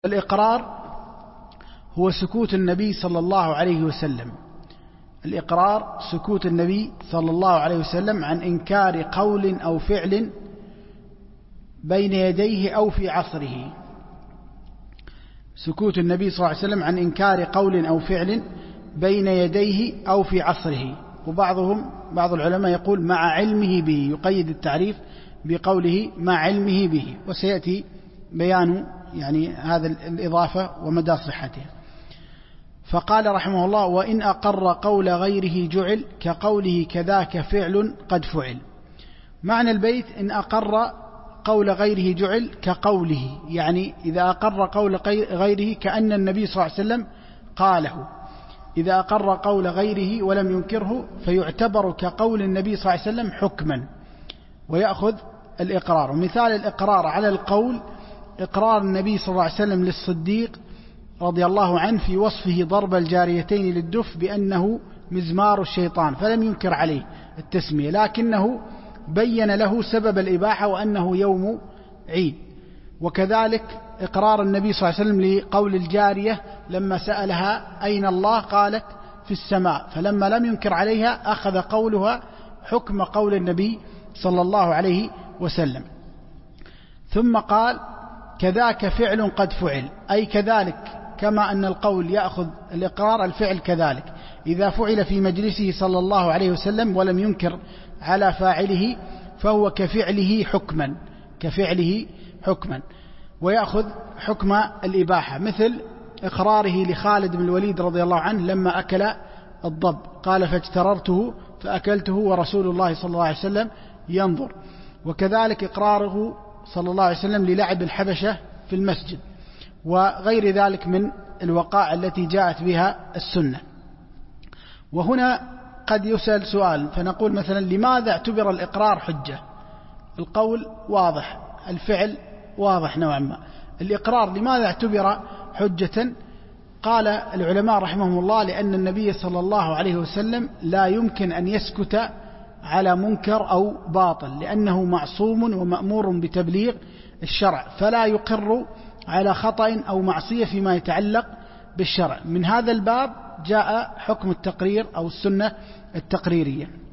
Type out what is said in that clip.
الإقرار هو سكوت النبي صلى الله عليه وسلم. الإقرار سكوت النبي صلى الله عليه وسلم عن إنكار قول أو فعل بين يديه أو في عصره. سكوت النبي صلى الله عليه وسلم عن إنكار قول أو فعل بين يديه أو في عصره. بعض العلماء يقول مع علمه به، يقيد التعريف بقوله مع علمه به، وسيأتي بيان هذا الإضافة ومدى صحتها. فقال رحمه الله: وإن أقر قول غيره جعل كقوله كذاك فعل قد فعل. معنى البيت: إن أقر قول غيره جعل كقوله، يعني إذا أقر قول غيره كأن النبي صلى الله عليه وسلم قاله. إذا أقر قول غيره ولم ينكره فيعتبر كقول النبي صلى الله عليه وسلم حكما ويأخذ الإقرار. ومثال الإقرار على القول إقرار النبي صلى الله عليه وسلم للصديق رضي الله عنه في وصفه ضرب الجاريتين للدف بأنه مزمار الشيطان، فلم ينكر عليه التسمية، لكنه بين له سبب الإباحة وأنه يوم عيد. وكذلك إقرار النبي صلى الله عليه وسلم لقول الجارية لما سألها أين الله قالت في السماء، فلما لم ينكر عليها أخذ قولها حكم قول النبي صلى الله عليه وسلم. ثم قال: كذاك فعل قد فعل، أي كذلك كما أن القول يأخذ الإقرار الفعل كذلك، إذا فعل في مجلسه صلى الله عليه وسلم ولم ينكر على فاعله فهو كفعله حكما ويأخذ حكم الإباحة، مثل إقراره لخالد بن الوليد رضي الله عنه لما أكل الضب قال: فاجتررته فأكلته ورسول الله صلى الله عليه وسلم ينظر. وكذلك إقراره صلى الله عليه وسلم للعب الحبشة في المسجد، وغير ذلك من الوقائع التي جاءت بها السنة. وهنا قد يسأل سؤال، فنقول مثلا: لماذا اعتبر الإقرار حجة؟ القول واضح، الفعل واضح نوعا ما، الإقرار لماذا اعتبر حجة؟ قال العلماء رحمهم الله: لأن النبي صلى الله عليه وسلم لا يمكن أن يسكت على منكر أو باطل، لأنه معصوم ومأمور بتبليغ الشرع، فلا يقر على خطأ أو معصية فيما يتعلق بالشرع. من هذا الباب جاء حكم التقرير أو السنة التقريرية.